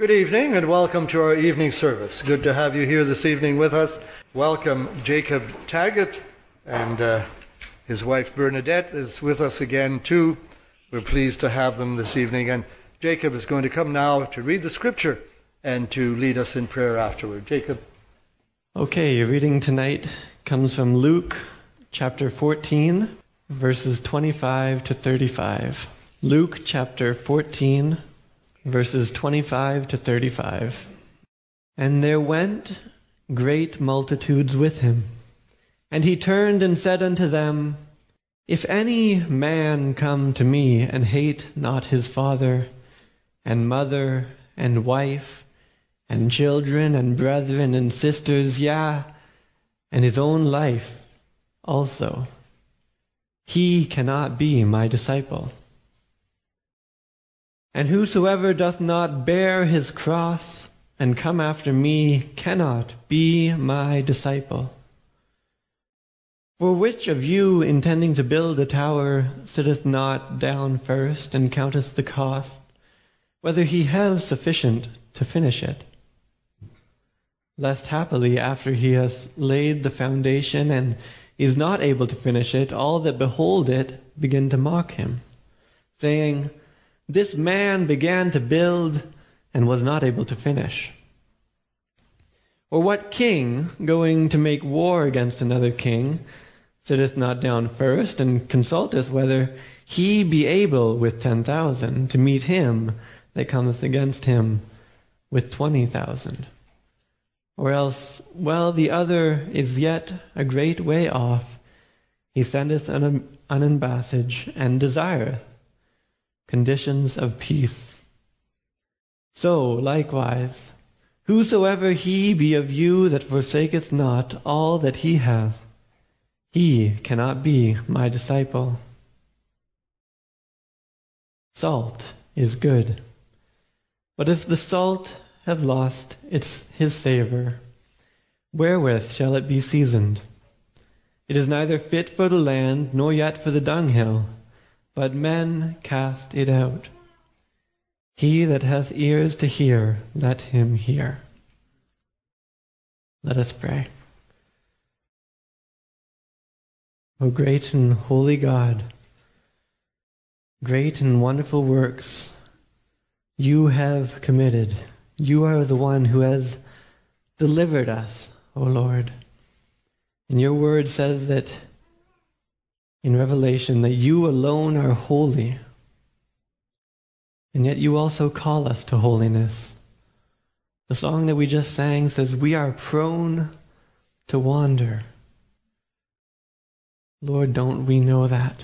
Good evening and welcome to our evening service. Good to have you here this evening with us. Welcome Jacob Taggart, and his wife Bernadette is with us again too. We're pleased to have them this evening, and Jacob is going to come now to read the scripture and to lead us in prayer afterward. Jacob. Okay, your reading tonight comes from Luke chapter 14, verses 25 to 35. Luke chapter 14, verses 25 to 35. And there went great multitudes with him. And he turned and said unto them, If any man come to me and hate not his father, and mother, and wife, and children, and brethren, and sisters, yea, and his own life also, he cannot be my disciple. And whosoever doth not bear his cross and come after me cannot be my disciple. For which of you, intending to build a tower, sitteth not down first and counteth the cost, whether he have sufficient to finish it? Lest haply, after he hath laid the foundation and is not able to finish it, all that behold it begin to mock him, saying, This man began to build and was not able to finish. Or what king, going to make war against another king, sitteth not down first and consulteth whether he be able with 10,000 to meet him that cometh against him with 20,000? Or else, while the other is yet a great way off, he sendeth an ambassage and desireth conditions of peace. So likewise, whosoever he be of you that forsaketh not all that he hath, he cannot be my disciple. Salt is good, but if the salt have lost his savour, wherewith shall it be seasoned? It is neither fit for the land, nor yet for the dunghill, but men cast it out. He that hath ears to hear, let him hear. Let us pray. O great and holy God, great and wonderful works you have committed. You are the one who has delivered us, O Lord. And your word says that in Revelation that you alone are holy. And yet you also call us to holiness. The song that we just sang says we are prone to wander. Lord, don't we know that?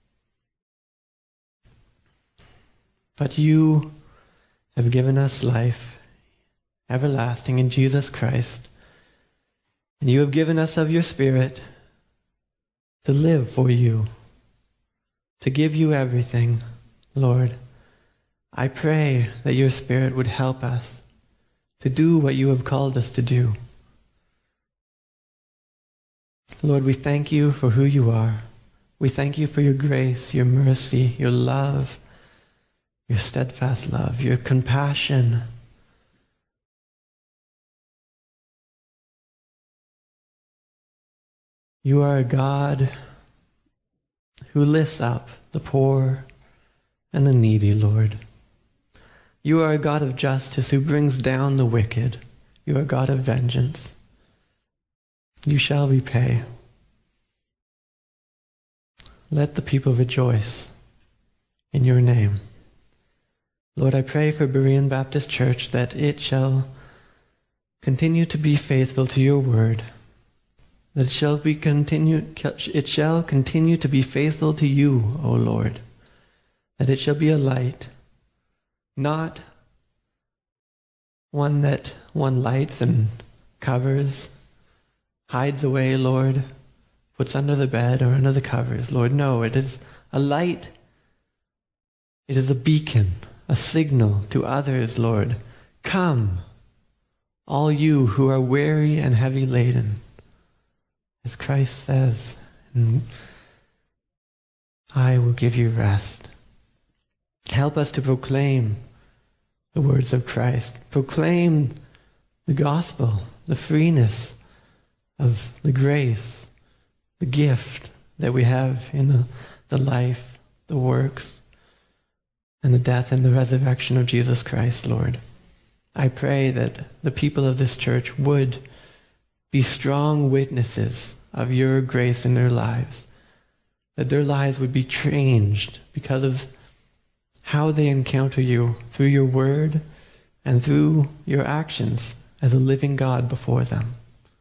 But you have given us life everlasting in Jesus Christ. And you have given us of your Spirit to live for you, to give you everything, Lord. I pray that your Spirit would help us to do what you have called us to do. Lord, we thank you for who you are. We thank you for your grace, your mercy, your love, your steadfast love, your compassion. You are a God who lifts up the poor and the needy, Lord. You are a God of justice who brings down the wicked. You are a God of vengeance. You shall repay. Let the people rejoice in your name. Lord, I pray for Berean Baptist Church that it shall continue to be faithful to your word, that it shall continue to be faithful to you, O Lord, that it shall be a light, not one that one lights and covers, hides away, Lord, puts under the bed or under the covers. Lord, no, it is a light. It is a beacon, a signal to others, Lord. Come, all you who are weary and heavy laden, as Christ says, and I will give you rest. Help us to proclaim the words of Christ. Proclaim the gospel, the freeness of the grace, the gift that we have in the life, the works, and the death and the resurrection of Jesus Christ, Lord. I pray that the people of this church would be strong witnesses of your grace in their lives, that their lives would be changed because of how they encounter you through your word and through your actions as a living God before them.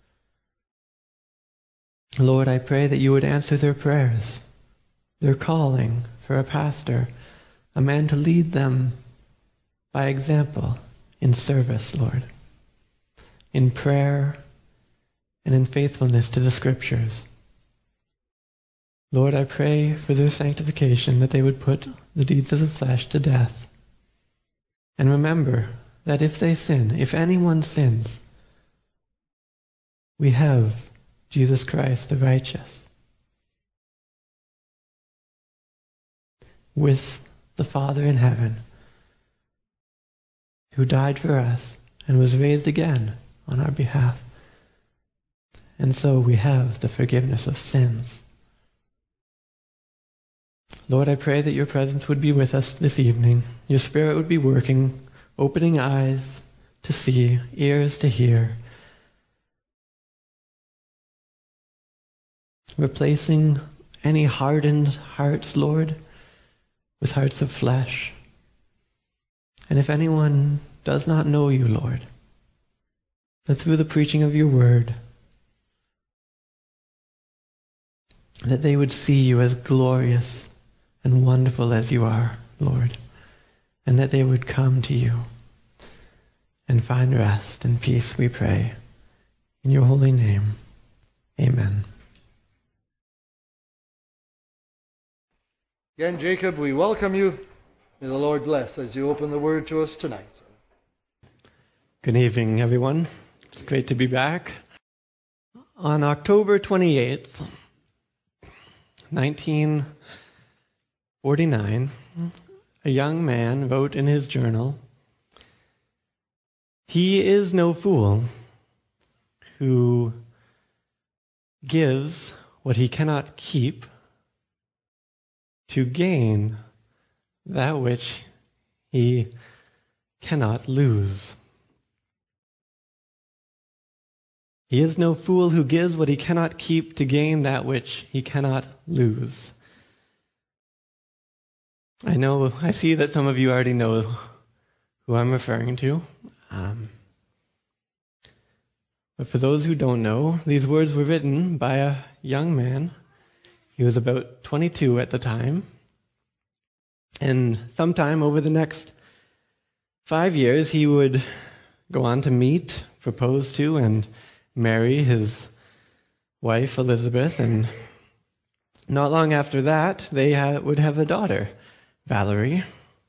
Lord, I pray that you would answer their prayers, their calling for a pastor, a man to lead them by example in service, Lord, in prayer and in faithfulness to the Scriptures. Lord, I pray for their sanctification, that they would put the deeds of the flesh to death. And remember that if they sin, if anyone sins, we have Jesus Christ the righteous, with the Father in heaven, who died for us and was raised again on our behalf. And so we have the forgiveness of sins. Lord, I pray that your presence would be with us this evening. Your Spirit would be working, opening eyes to see, ears to hear, replacing any hardened hearts, Lord, with hearts of flesh. And if anyone does not know you, Lord, that through the preaching of your word, that they would see you as glorious and wonderful as you are, Lord, and that they would come to you and find rest and peace, we pray. In your holy name, amen. Again, Jacob, we welcome you. May the Lord bless as you open the word to us tonight. Good evening, everyone. It's great to be back. On October 28th, 1949, a young man wrote in his journal, "He is no fool who gives what he cannot keep to gain that which he cannot lose." He is no fool who gives what he cannot keep to gain that which he cannot lose. I see that some of you already know who I'm referring to. But for those who don't know, these words were written by a young man. He was about 22 at the time. And sometime over the next 5 years, he would go on to meet, propose to, and marry his wife, Elizabeth. And not long after that, they would have a daughter, Valerie.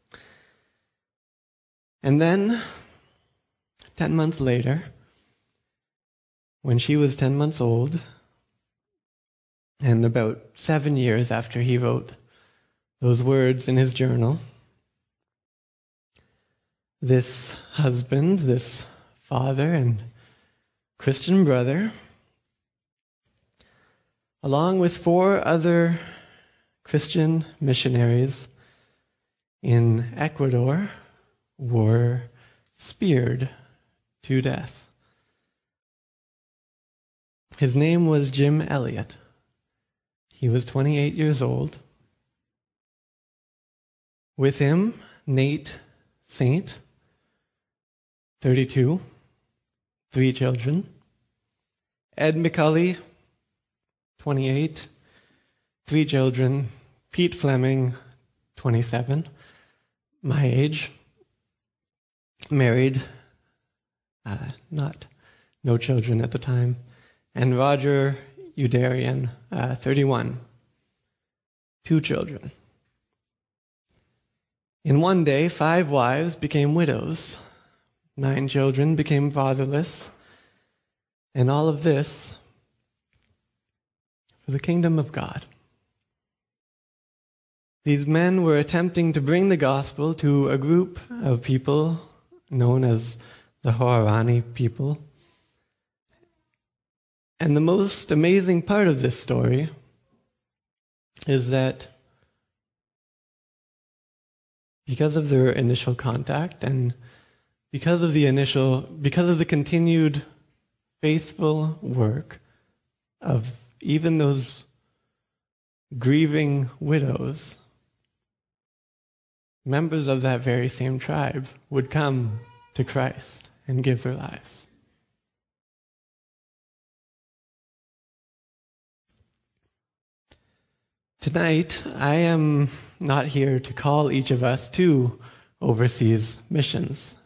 And then, 10 months later, when she was 10 months old, and about 7 years after he wrote those words in his journal, this husband, this father and Christian brother, along with 4 other Christian missionaries in Ecuador, were speared to death. His name was Jim Elliot. He was 28 years old. With him, Nate Saint, 32, 3 children. Ed McCulley, 28, 3 children. Pete Fleming, 27, my age, married, no children at the time. And Roger Udarian, 31, 2 children. In one day, 5 wives became widows, 9 children became fatherless, and all of this for the kingdom of God. These men were attempting to bring the gospel to a group of people known as the Hoarani people. And the most amazing part of this story is that because of their initial contact and because of the continued faithful work of even those grieving widows, members of that very same tribe would come to Christ and give their lives. Tonight, I am not here to call each of us to overseas missions.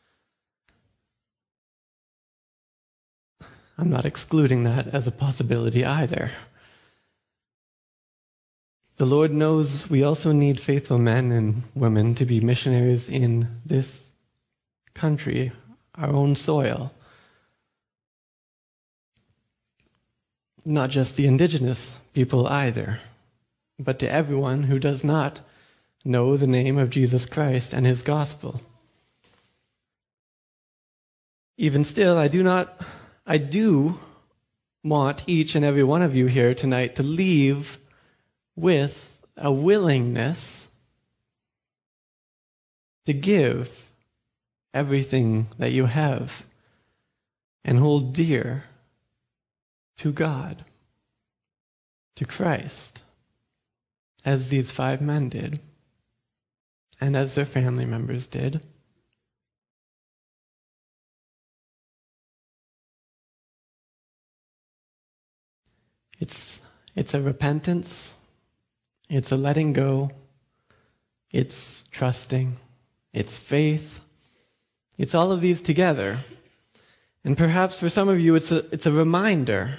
I'm not excluding that as a possibility either. The Lord knows we also need faithful men and women to be missionaries in this country, our own soil. Not just the indigenous people either, but to everyone who does not know the name of Jesus Christ and his gospel. Even still, I do want each and every one of you here tonight to leave with a willingness to give everything that you have and hold dear to God, to Christ, as these 5 men did, and as their family members did. It's a repentance, it's a letting go, it's trusting, it's faith, it's all of these together. And perhaps for some of you it's a reminder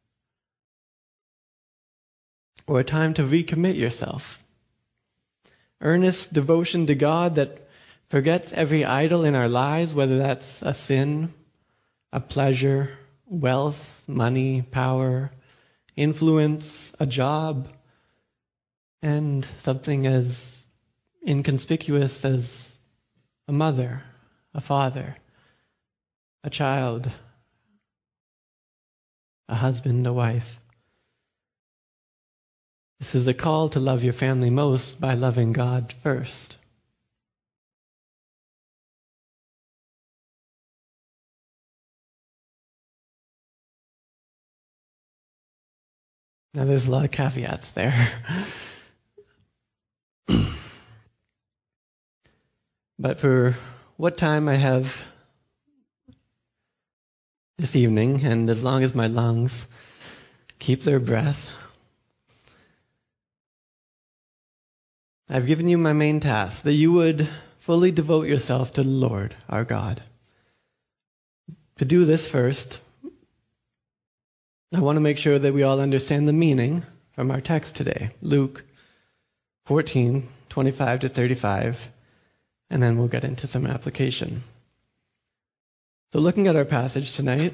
or a time to recommit yourself. Earnest devotion to God that forgets every idol in our lives, whether that's a sin, a pleasure, wealth, money, power, influence, a job, and something as inconspicuous as a mother, a father, a child, a husband, a wife. This is a call to love your family most by loving God first. Now there's a lot of caveats there. But for what time I have this evening, and as long as my lungs keep their breath, I've given you my main task, that you would fully devote yourself to the Lord, our God. To do this first, I want to make sure that we all understand the meaning from our text today, Luke 14:25 to 35, and then we'll get into some application. So looking at our passage tonight,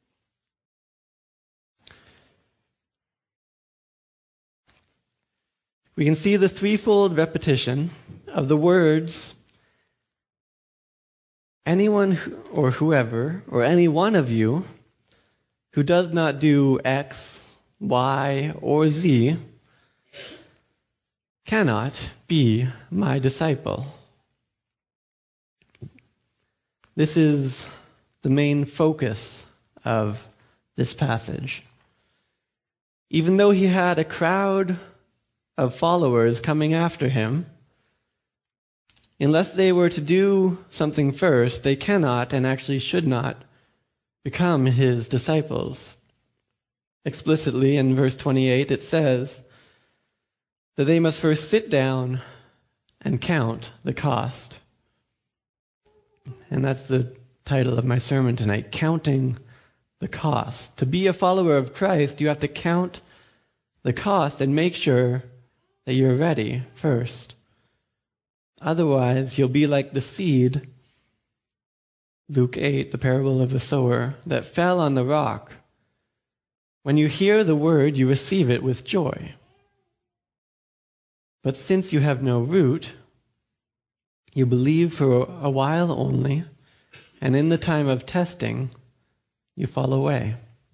we can see the threefold repetition of the words, anyone or whoever, or any one of you who does not do X, Y, or Z cannot be my disciple. This is the main focus of this passage. Even though he had a crowd of followers coming after him, unless they were to do something first, they cannot and actually should not become his disciples. Explicitly in verse 28 it says that they must first sit down and count the cost. And that's the title of my sermon tonight, Counting the Cost. To be a follower of Christ, you have to count the cost and make sure that you're ready first. Otherwise, you'll be like the seed, Luke 8, the parable of the sower, that fell on the rock. When you hear the word, you receive it with joy. But since you have no root, you believe for a while only, and in the time of testing, you fall away.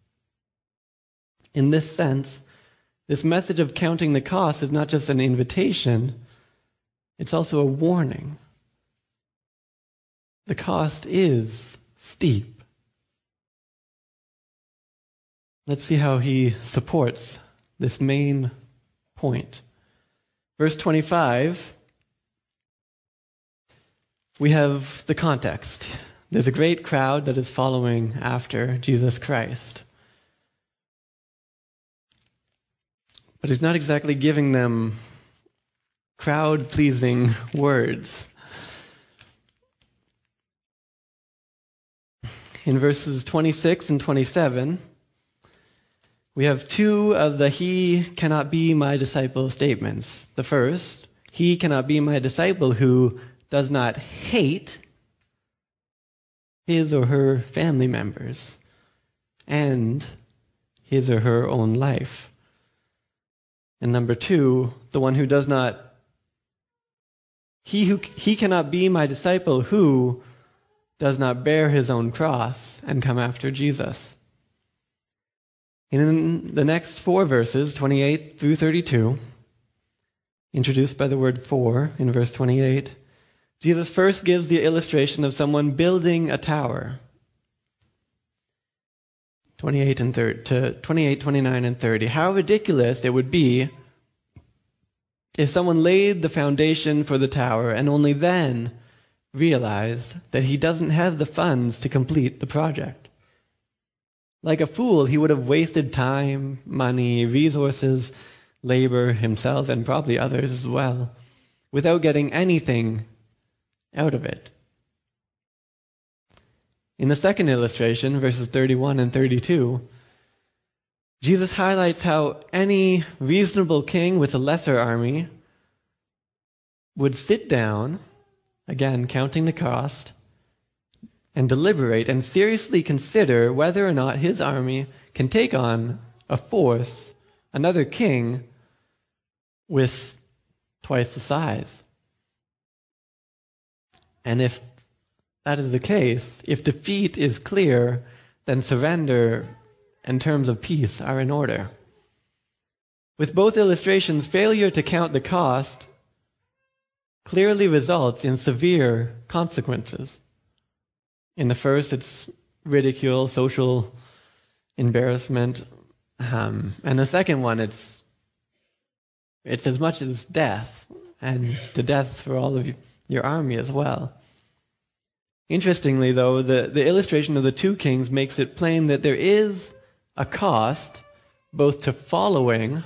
In this sense, this message of counting the cost is not just an invitation, it's also a warning. The cost is steep. Let's see how he supports this main point. Verse 25, we have the context. There's a great crowd that is following after Jesus Christ. But he's not exactly giving them crowd-pleasing words. In verses 26 and 27, we have two of the "he cannot be my disciple" statements. The first, he cannot be my disciple who does not hate his or her family members and his or her own life. And number two, the one who does not, he cannot be my disciple who does not bear his own cross and come after Jesus. In the next 4 verses, 28 through 32, introduced by the word "for" in verse 28, Jesus first gives the illustration of someone building a tower. 28, 29, and 30. How ridiculous it would be if someone laid the foundation for the tower and only then realized that he doesn't have the funds to complete the project. Like a fool, he would have wasted time, money, resources, labor, himself, and probably others as well, without getting anything out of it. In the second illustration, verses 31 and 32, Jesus highlights how any reasonable king with a lesser army would sit down, again counting the cost, and deliberate and seriously consider whether or not his army can take on a force, another king, with twice the size. And if that is the case, if defeat is clear, then surrender and terms of peace are in order. With both illustrations, failure to count the cost clearly results in severe consequences. In the first, it's ridicule, social embarrassment. And the second one, it's as much as death, and the death for all of your army as well. Interestingly, though, the illustration of the two kings makes it plain that there is a cost both to following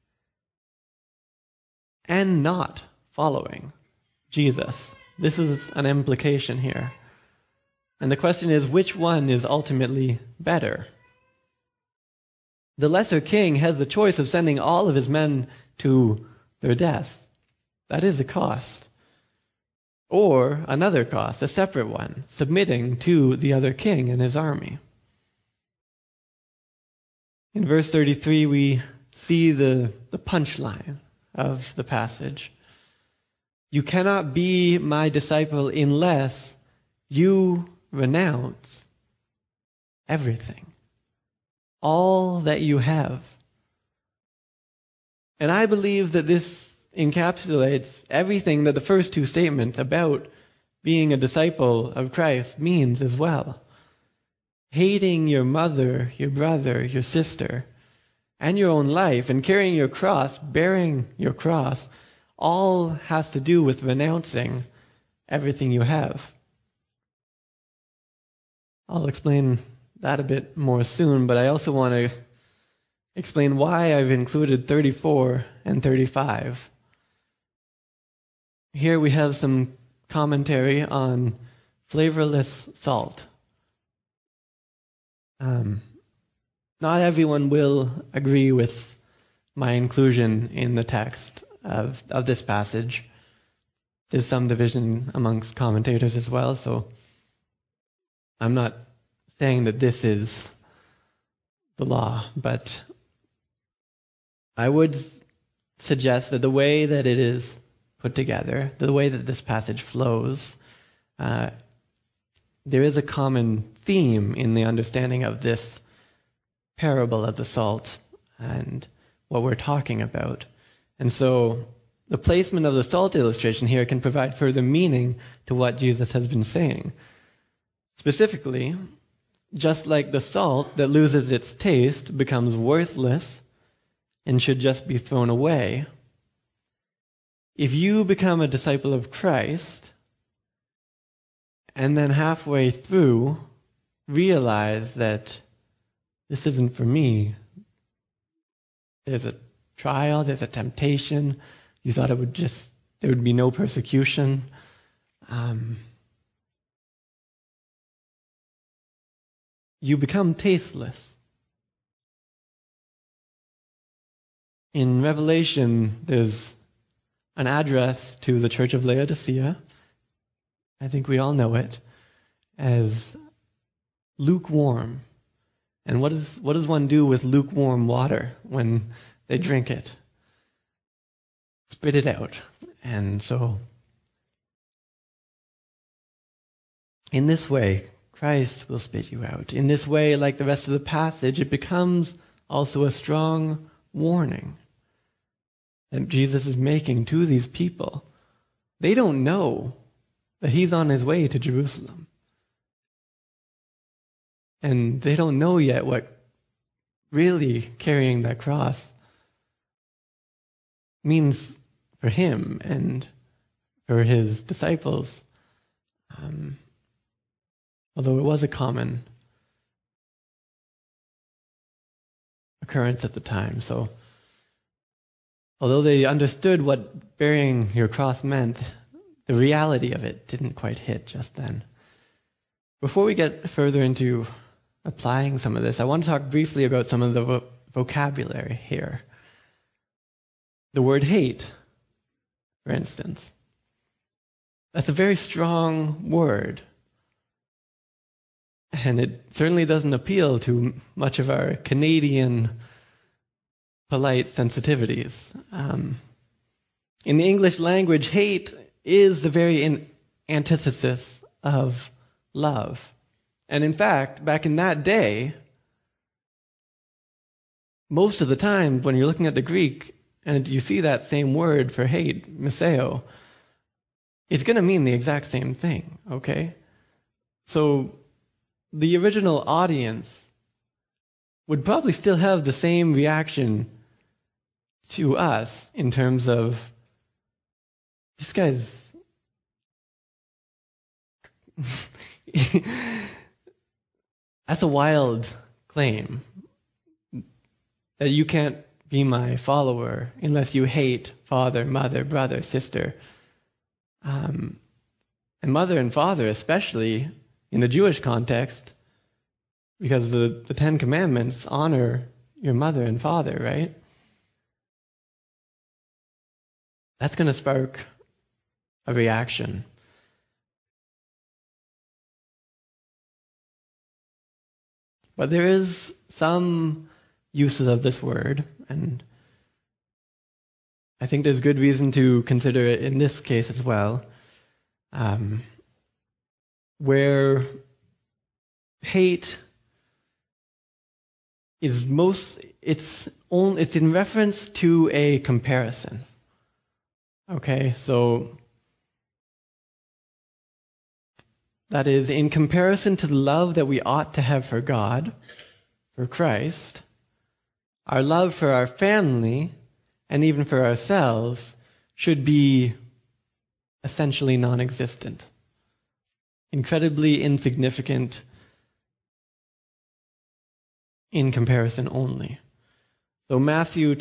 and not following Jesus. This is an implication here. And the question is, which one is ultimately better? The lesser king has the choice of sending all of his men to their death. That is a cost. Or another cost, a separate one, submitting to the other king and his army. In verse 33, we see the punchline of the passage. You cannot be my disciple unless you renounce everything, all that you have. And I believe that this encapsulates everything that the first two statements about being a disciple of Christ means as well. Hating your mother, your brother, your sister, and your own life, and carrying your cross, bearing your cross, all has to do with renouncing everything you have. I'll explain that a bit more soon, but I also want to explain why I've included 34 and 35. Here we have some commentary on flavorless salt. Not everyone will agree with my inclusion in the text of this passage. There's some division amongst commentators as well, so I'm not saying that this is the law, but I would suggest that the way that it is put together, the way that this passage flows, there is a common theme in the understanding of this parable of the salt and what we're talking about. And so the placement of the salt illustration here can provide further meaning to what Jesus has been saying. Specifically, just like the salt that loses its taste becomes worthless and should just be thrown away, if you become a disciple of Christ and then halfway through realize that this isn't for me, there's a trial, there's a temptation, you thought there would be no persecution, you become tasteless. In Revelation, there's an address to the Church of Laodicea. I think we all know it as lukewarm. And what does one do with lukewarm water when they drink it? Spit it out. And so, in this way, Christ will spit you out. In this way, like the rest of the passage, it becomes also a strong warning that Jesus is making to these people. They don't know that he's on his way to Jerusalem. And they don't know yet what really carrying that cross means for him and for his disciples. Although it was a common occurrence at the time. So, although they understood what bearing your cross meant, the reality of it didn't quite hit just then. Before we get further into applying some of this, I want to talk briefly about some of the vocabulary here. The word hate, for instance. That's a very strong word. And it certainly doesn't appeal to much of our Canadian polite sensitivities. In the English language, hate is the very antithesis of love. And in fact, back in that day, most of the time when you're looking at the Greek and you see that same word for hate, miseo, it's going to mean the exact same thing, okay? So the original audience would probably still have the same reaction to us in terms of, this guy's that's a wild claim that you can't be my follower unless you hate father, mother, brother, sister. And mother and father, especially in the Jewish context, because the Ten Commandments honor your mother and father, right? That's going to spark a reaction. But there is some uses of this word, and I think there's good reason to consider it in this case as well, where hate is it's in reference to a comparison. Okay, so that is, in comparison to the love that we ought to have for God, for Christ, our love for our family, and even for ourselves, should be essentially non-existent, incredibly insignificant in comparison only. So Matthew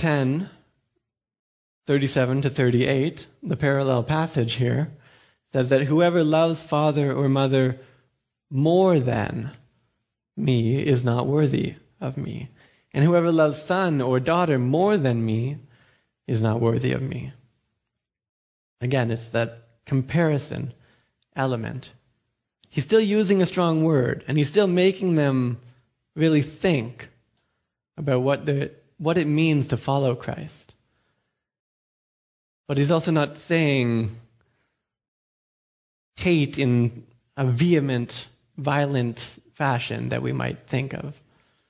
10:37 to 38, the parallel passage here, says that whoever loves father or mother more than me is not worthy of me. And whoever loves son or daughter more than me is not worthy of me. Again, it's that comparison element. He's still using a strong word, and he's still making them really think about what it means to follow Christ. But he's also not saying hate in a vehement violent fashion that we might think of.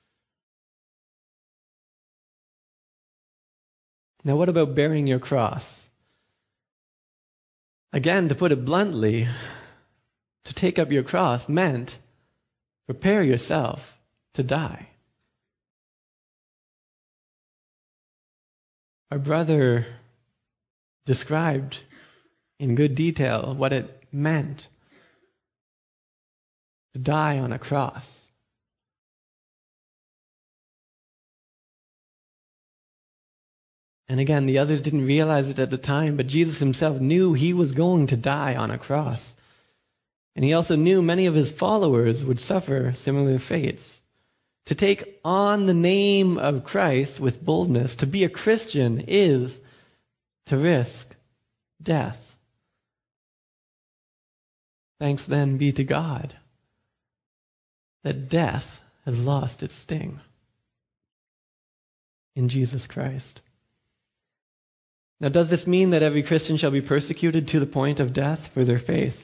Now, what about bearing your cross? Again, to put it bluntly, to take up your cross meant prepare yourself to die. Our brother described in good detail what it meant to die on a cross. And again, the others didn't realize it at the time, but Jesus himself knew he was going to die on a cross. And he also knew many of his followers would suffer similar fates. To take on the name of Christ with boldness, to be a Christian, is to risk death. Thanks then be to God that death has lost its sting in Jesus Christ. Now, does this mean that every Christian shall be persecuted to the point of death for their faith?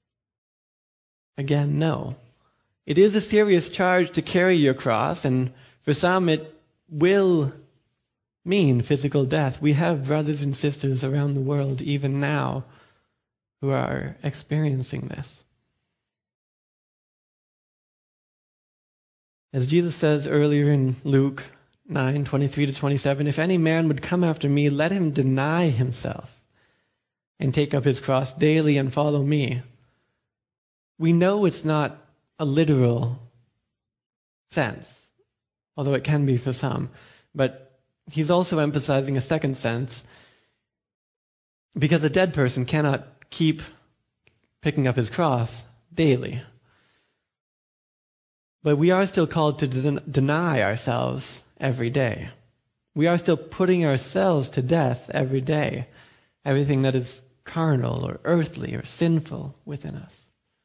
Again, no. It is a serious charge to carry your cross, and for some it will mean physical death. We have brothers and sisters around the world, even now, who are experiencing this. As Jesus says earlier in Luke 9:23-27, if any man would come after me, let him deny himself and take up his cross daily and follow me. We know it's not a literal sense, although it can be for some. But he's also emphasizing a second sense, because a dead person cannot keep picking up his cross daily. But we are still called to deny ourselves every day. We are still putting ourselves to death every day, everything that is carnal or earthly or sinful within us.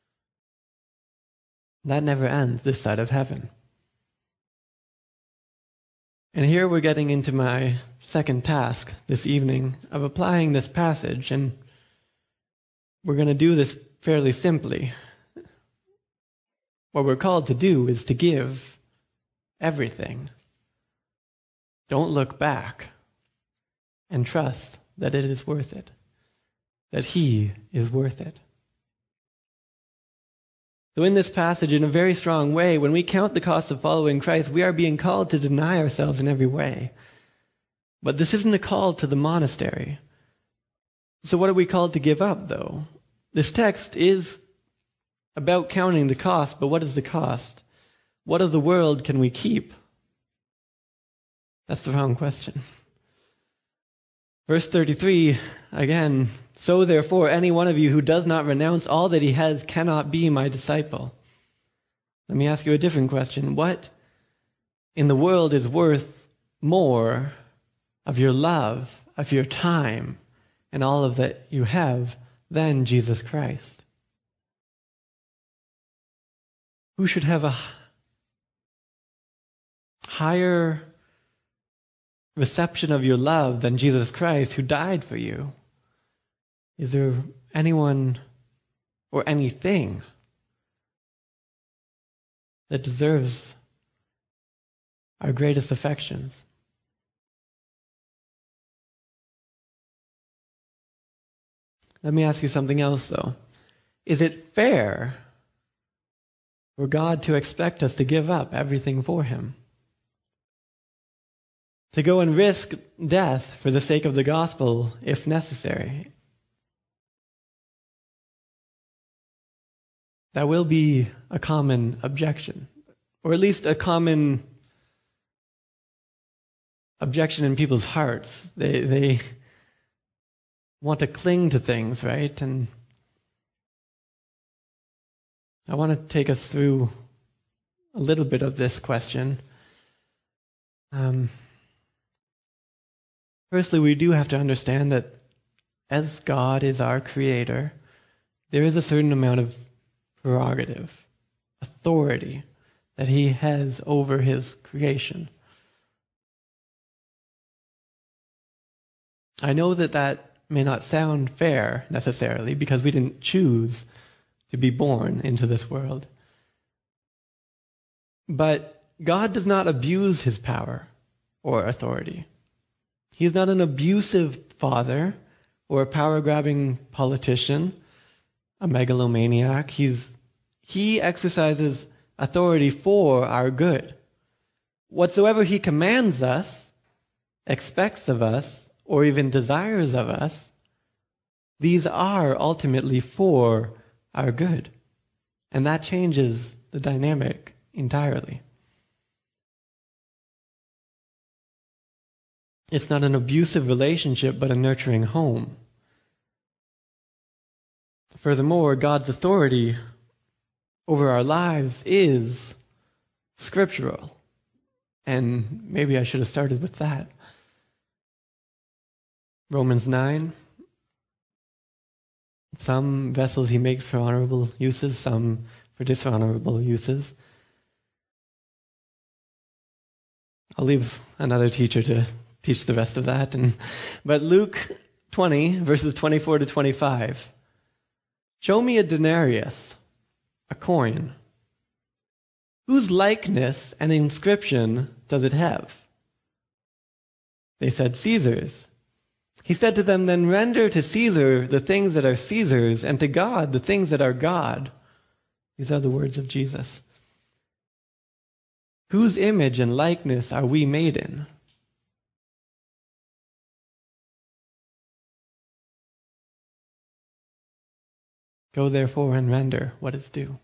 That never ends this side of heaven. And here we're getting into my second task this evening of applying this passage, and we're going to do this fairly simply. What we're called to do is to give everything. Don't look back, and trust that it is worth it, that He is worth it. So in this passage, in a very strong way, when we count the cost of following Christ, we are being called to deny ourselves in every way. But this isn't a call to the monastery. So what are we called to give up, though? This text is about counting the cost, but what is the cost? What of the world can we keep? That's the wrong question. Verse 33, again, so therefore any one of you who does not renounce all that he has cannot be my disciple. Let me ask you a different question. What in the world is worth more of your love, of your time, and all of that you have than Jesus Christ? Who should have a higher reception of your love than Jesus Christ, who died for you? Is there anyone or anything that deserves our greatest affections? Let me ask you something else, though. Is it fair for God to expect us to give up everything for Him? To go and risk death for the sake of the gospel, if necessary? That will be a common objection, or at least a common objection in people's hearts. They want to cling to things, right? And I want to take us through a little bit of this question. Firstly, we do have to understand that as God is our creator, there is a certain amount of prerogative, authority that He has over His creation. I know that that may not sound fair necessarily, because we didn't choose to be born into this world. But God does not abuse his power or authority. He's not an abusive father or a power-grabbing politician, a megalomaniac. He exercises authority for our good. Whatsoever he commands us, expects of us, or even desires of us, these are ultimately for our good. And that changes the dynamic entirely. It's not an abusive relationship, but a nurturing home. Furthermore, God's authority over our lives is scriptural. And maybe I should have started with that. Romans 9. Some vessels he makes for honorable uses, some for dishonorable uses. I'll leave another teacher to teach the rest of that. But Luke 20, verses 24 to 25. Show me a denarius, a coin. Whose likeness and inscription does it have? They said, Caesar's. He said to them, then render to Caesar the things that are Caesar's, and to God the things that are God. These are the words of Jesus. Whose image and likeness are we made in? Go therefore and render what is due.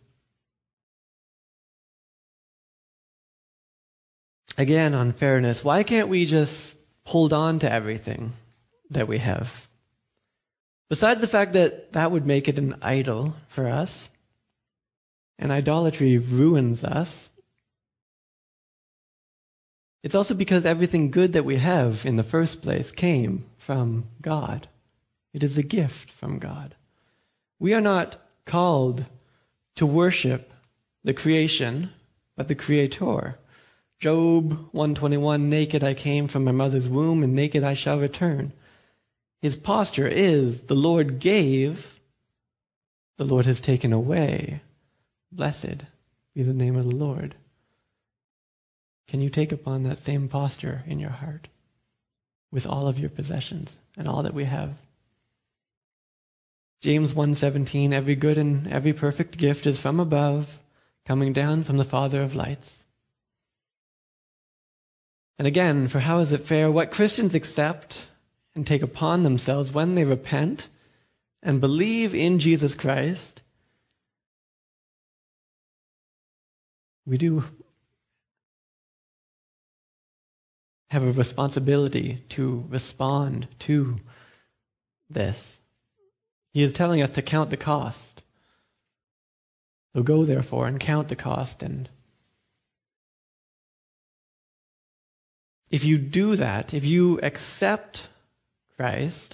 Again, on fairness, why can't we just hold on to everything that we have? Besides the fact that that would make it an idol for us, and idolatry ruins us, it's also because everything good that we have in the first place came from God. It is a gift from God. We are not called to worship the creation, but the Creator. Job 1:21, naked I came from my mother's womb, and naked I shall return. His posture is, the Lord gave, the Lord has taken away. Blessed be the name of the Lord. Can you take upon that same posture in your heart with all of your possessions and all that we have? James 1:17, every good and every perfect gift is from above, coming down from the Father of lights. And again, for how is it fair? What Christians accept and take upon themselves when they repent and believe in Jesus Christ, we do have a responsibility to respond to this. He is telling us to count the cost. So go therefore and count the cost. And if you do that, if you accept Christ,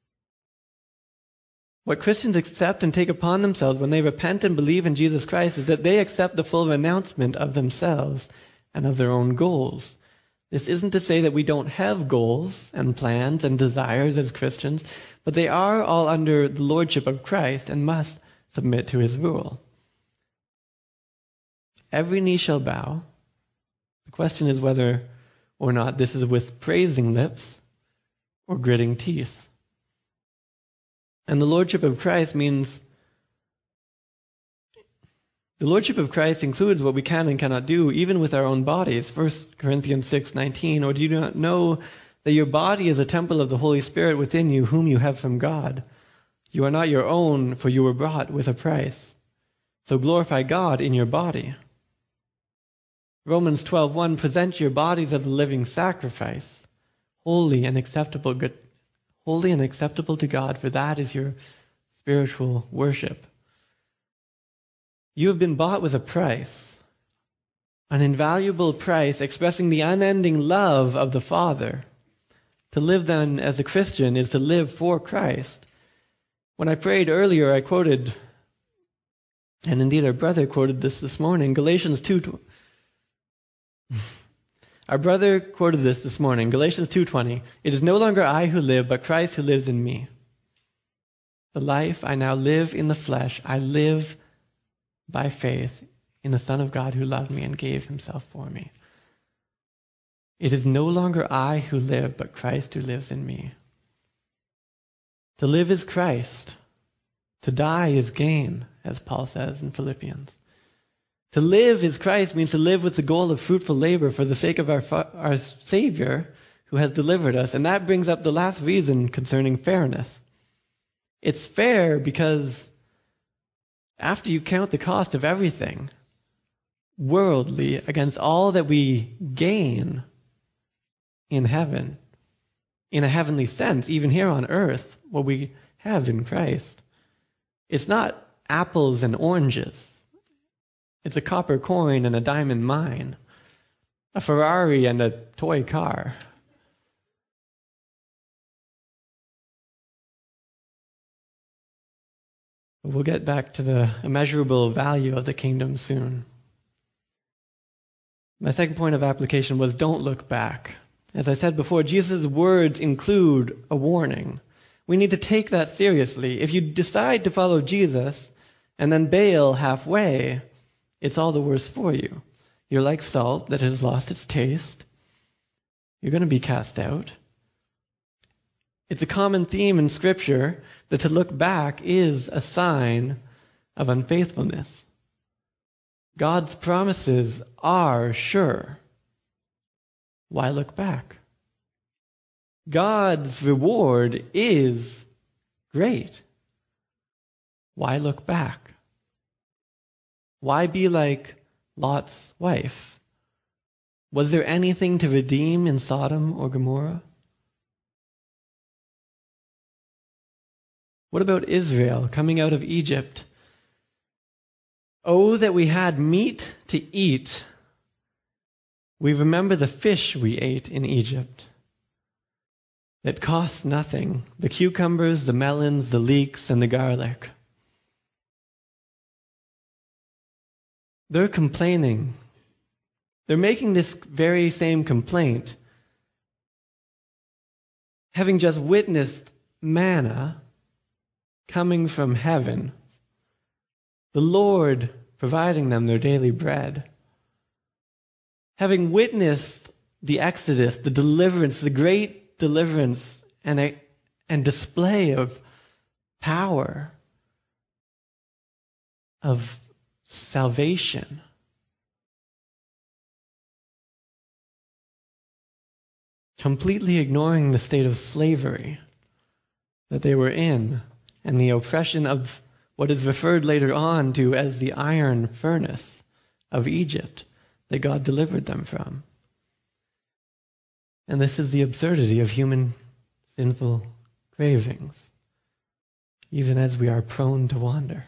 what Christians accept and take upon themselves when they repent and believe in Jesus Christ is that they accept the full renouncement of themselves and of their own goals. This isn't to say that we don't have goals and plans and desires as Christians, but they are all under the lordship of Christ and must submit to his rule. Every knee shall bow. The question is whether or not this is with praising lips or gritting teeth. And the lordship of Christ means the lordship of Christ includes what we can and cannot do, even with our own bodies. 1 Corinthians 6:19, or do you not know that your body is a temple of the Holy Spirit within you, whom you have from God? You are not your own, for you were bought with a price. So glorify God in your body. Romans 12:1, present your bodies as a living sacrifice, holy and acceptable to God, for that is your spiritual worship. You have been bought with a price, an invaluable price expressing the unending love of the Father. To live then as a Christian is to live for Christ. When I prayed earlier, I quoted, and indeed our brother quoted this morning, Galatians 2. Our brother quoted this morning, Galatians 2:20. It is no longer I who live, but Christ who lives in me. The life I now live in the flesh, I live by faith in the Son of God who loved me and gave himself for me. It is no longer I who live, but Christ who lives in me. To live is Christ. To die is gain, as Paul says in Philippians. To live is Christ means to live with the goal of fruitful labor for the sake of our Savior who has delivered us. And that brings up the last reason concerning fairness. It's fair because after you count the cost of everything, worldly, against all that we gain in heaven, in a heavenly sense, even here on earth, what we have in Christ, it's not apples and oranges. It's a copper coin and a diamond mine, a Ferrari and a toy car. We'll get back to the immeasurable value of the kingdom soon. My second point of application was don't look back. As I said before, Jesus' words include a warning. We need to take that seriously. If you decide to follow Jesus and then bail halfway, it's all the worse for you. You're like salt that has lost its taste. You're going to be cast out. It's a common theme in Scripture that to look back is a sign of unfaithfulness. God's promises are sure. Why look back? God's reward is great. Why look back? Why be like Lot's wife? Was there anything to redeem in Sodom or Gomorrah? What about Israel coming out of Egypt? Oh, that we had meat to eat. We remember the fish we ate in Egypt that cost nothing. The cucumbers, the melons, the leeks, and the garlic. They're complaining. They're making this very same complaint, having just witnessed manna coming from heaven, the Lord providing them their daily bread. Having witnessed the Exodus, the deliverance, the great deliverance and display of power, of salvation. Completely ignoring the state of slavery that they were in and the oppression of what is referred later on to as the iron furnace of Egypt that God delivered them from. And this is the absurdity of human sinful cravings, even as we are prone to wander.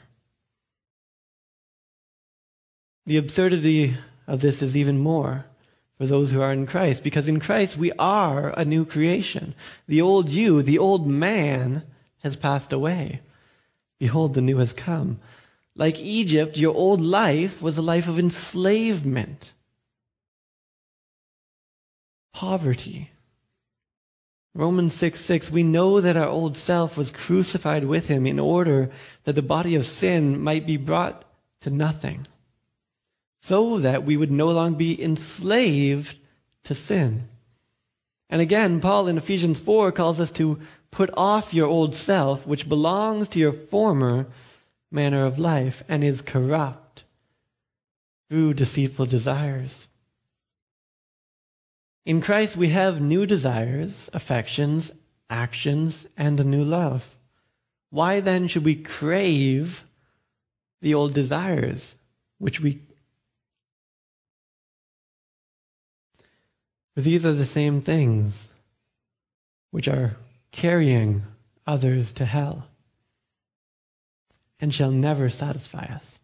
The absurdity of this is even more for those who are in Christ, because in Christ we are a new creation. The old you, the old man, has passed away. Behold, the new has come. Like Egypt, your old life was a life of enslavement, poverty. Romans 6:6, we know that our old self was crucified with him in order that the body of sin might be brought to nothing, so that we would no longer be enslaved to sin. And again, Paul in Ephesians 4 calls us to put off your old self, which belongs to your former manner of life and is corrupt through deceitful desires. In Christ we have new desires, affections, actions, and a new love. Why then should we crave the old desires, for these are the same things which are carrying others to hell and shall never satisfy us.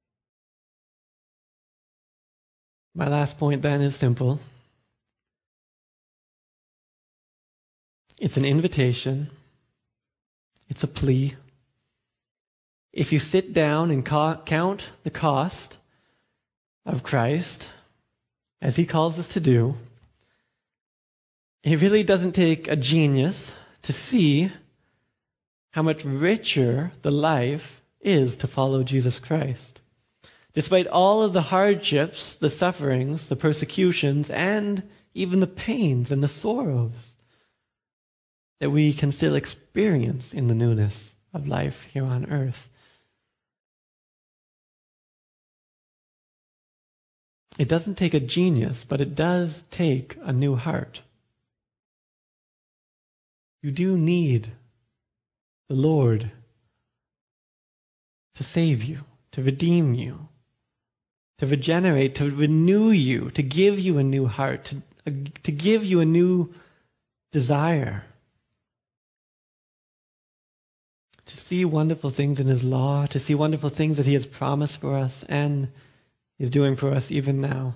My last point then is simple. It's an invitation. It's a plea. If you sit down and count the cost of Christ, as he calls us to do, it really doesn't take a genius to see how much richer the life is to follow Jesus Christ. Despite all of the hardships, the sufferings, the persecutions, and even the pains and the sorrows that we can still experience in the newness of life here on earth. It doesn't take a genius, but it does take a new heart. You do need the Lord to save you, to redeem you, to regenerate, to renew you, to give you a new heart, to give you a new desire, to see wonderful things in His law, to see wonderful things that He has promised for us and is doing for us even now.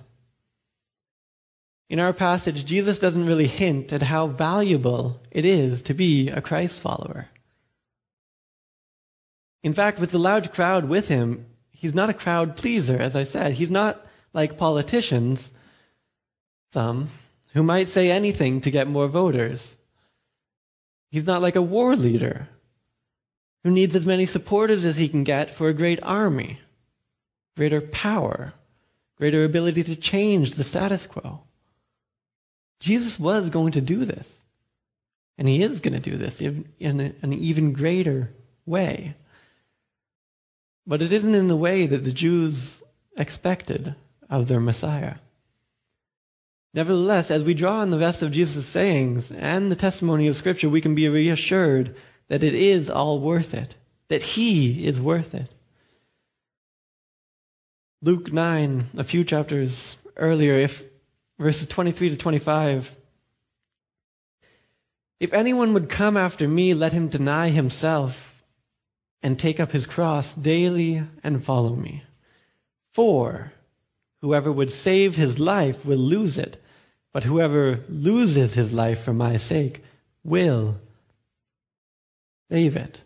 In our passage, Jesus doesn't really hint at how valuable it is to be a Christ follower. In fact, with the large crowd with Him, He's not a crowd pleaser, as I said. He's not like politicians, some, who might say anything to get more voters. He's not like a war leader who needs as many supporters as he can get for a great army, greater power, greater ability to change the status quo. Jesus was going to do this, and He is going to do this in an even greater way. But it isn't in the way that the Jews expected of their Messiah. Nevertheless, as we draw on the rest of Jesus' sayings and the testimony of Scripture, we can be reassured that it is all worth it, that He is worth it. Luke 9, a few chapters earlier, verses 23 to 25, "If anyone would come after me, let him deny himself and take up his cross daily and follow me. For whoever would save his life will lose it, but whoever loses his life for my sake will save it.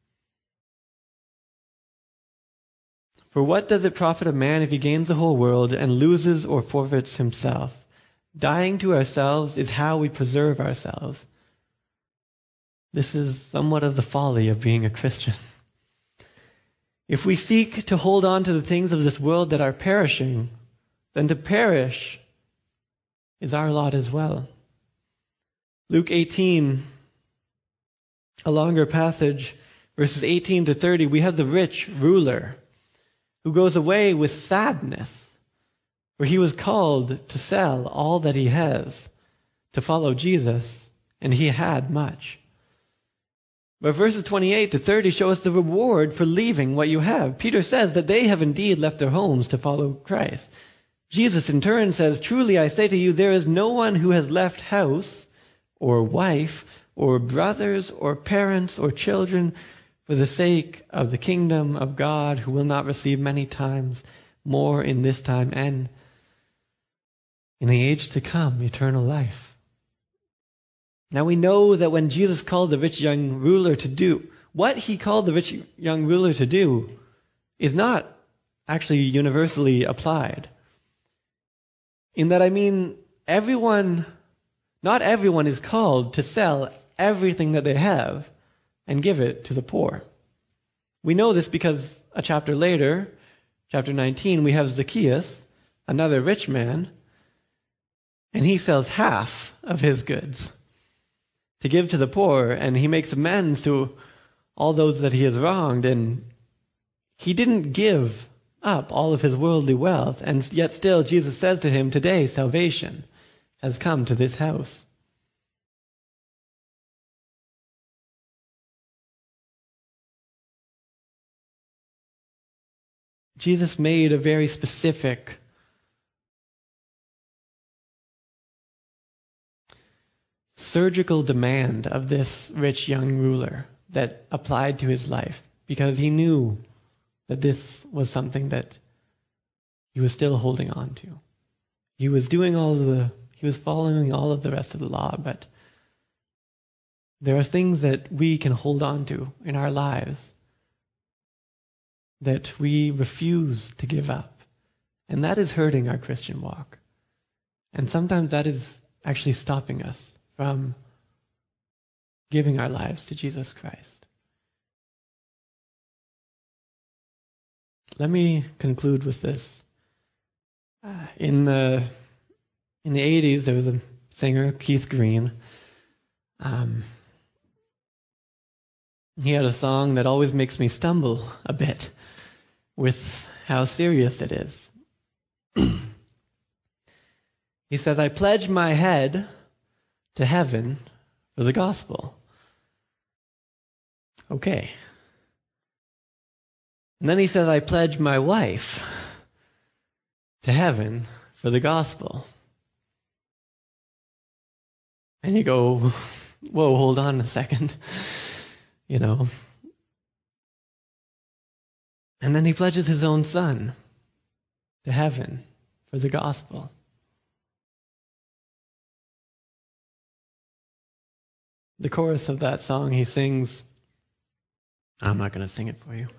For what does it profit a man if he gains the whole world and loses or forfeits himself? Dying to ourselves is how we preserve ourselves." This is somewhat of the folly of being a Christian. If we seek to hold on to the things of this world that are perishing, then to perish is our lot as well. Luke 18, a longer passage, verses 18 to 30, we have the rich ruler who goes away with sadness, where he was called to sell all that he has to follow Jesus, and he had much. But verses 28 to 30 show us the reward for leaving what you have. Peter says that they have indeed left their homes to follow Christ. Jesus in turn says, "Truly I say to you, there is no one who has left house or wife or brothers or parents or children for the sake of the kingdom of God who will not receive many times more in this time and in the age to come eternal life." Now we know that when Jesus called the rich young ruler to do, what he called the rich young ruler to do is not actually universally applied. In that, I mean, not everyone is called to sell everything that they have and give it to the poor. We know this because a chapter later, chapter 19, we have Zacchaeus, another rich man, and he sells half of his goods to give to the poor, and he makes amends to all those that he has wronged, and he didn't give up all of his worldly wealth, and yet still Jesus says to him, "Today salvation has come to this house." Jesus made a very specific surgical demand of this rich young ruler that applied to his life, because he knew that this was something that he was still holding on to. He was following all of the rest of the law, but there are things that we can hold on to in our lives that we refuse to give up. And that is hurting our Christian walk. And sometimes that is actually stopping us from giving our lives to Jesus Christ. let me conclude with this. In the 80s, there was a singer, Keith Green. He had a song that always makes me stumble a bit with how serious it is. He says, I pledge my head to heaven for the gospel. Okay. And then he says, I pledge my wife to heaven for the gospel. And you go, whoa, hold on a second. You know. And then he pledges his own son to heaven for the gospel. The chorus of that song, he sings, I'm not going to sing it for you.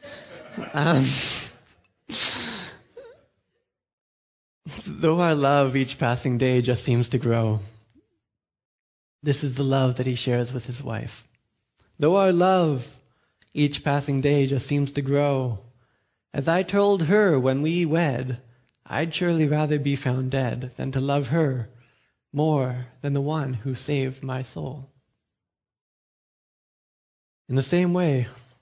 Though our love each passing day just seems to grow, this is the love that he shares with his wife. Though our love each passing day just seems to grow, as I told her when we wed, I'd surely rather be found dead than to love her more than the one who saved my soul. In the same way,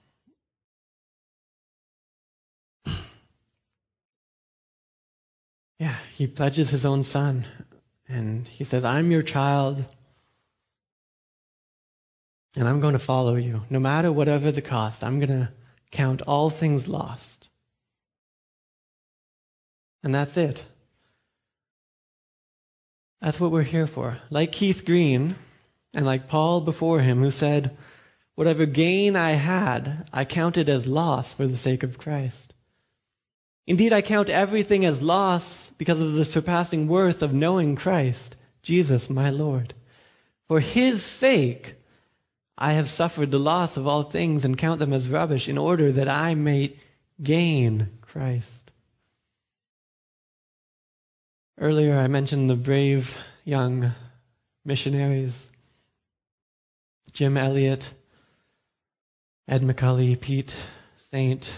he pledges his own son, and he says, I'm your child, and I'm going to follow you. No matter whatever the cost, I'm going to count all things lost. And that's it. That's what we're here for. Like Keith Green, and like Paul before him, who said, whatever gain I had, I counted as loss for the sake of Christ. Indeed, I count everything as loss because of the surpassing worth of knowing Christ, Jesus my Lord. For his sake, I have suffered the loss of all things and count them as rubbish in order that I may gain Christ. Earlier, I mentioned the brave young missionaries, Jim Elliot, Ed McCully, Pete Saint,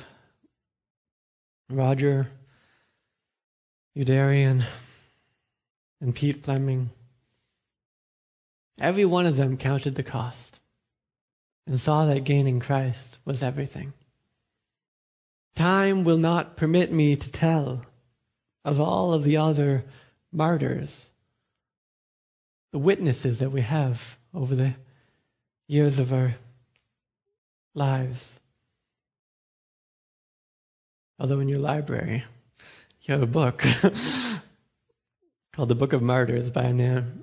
Roger Udarian, and Pete Fleming. Every one of them counted the cost and saw that gaining Christ was everything. Time will not permit me to tell of all of the other martyrs, the witnesses that we have over the years of our lives. Although in your library, you have a book called The Book of Martyrs by a man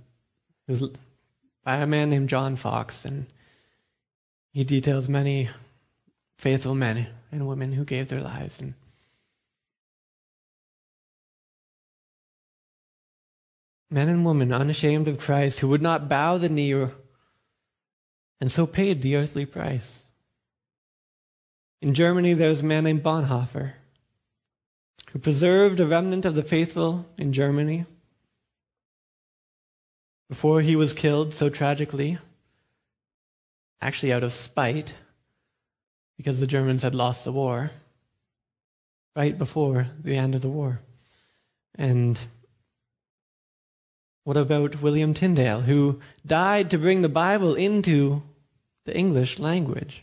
named John Fox, and he details many faithful men and women who gave their lives. And men and women unashamed of Christ who would not bow the knee and so paid the earthly price. In Germany, there was a man named Bonhoeffer who preserved a remnant of the faithful in Germany before he was killed so tragically, actually out of spite, because the Germans had lost the war right before the end of the war. And what about William Tyndale, who died to bring the Bible into the English language?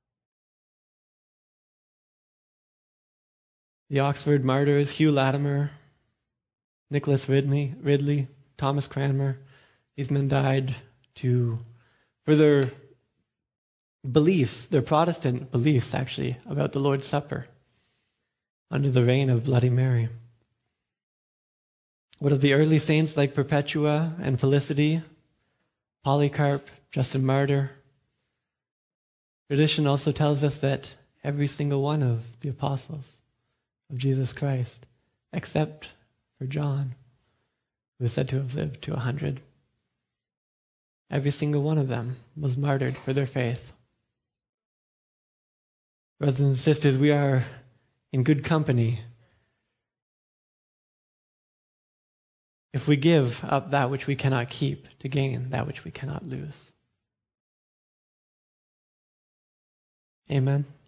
The Oxford martyrs, Hugh Latimer, Nicholas Ridley, Thomas Cranmer, these men died for their beliefs, their Protestant beliefs actually, about the Lord's Supper under the reign of Bloody Mary. What of the early saints like Perpetua and Felicity, Polycarp, Justin Martyr? Tradition also tells us that every single one of the apostles of Jesus Christ, except for John, who is said to have lived to 100, every single one of them was martyred for their faith. Brothers and sisters, we are in good company if we give up that which we cannot keep to gain that which we cannot lose. Amen.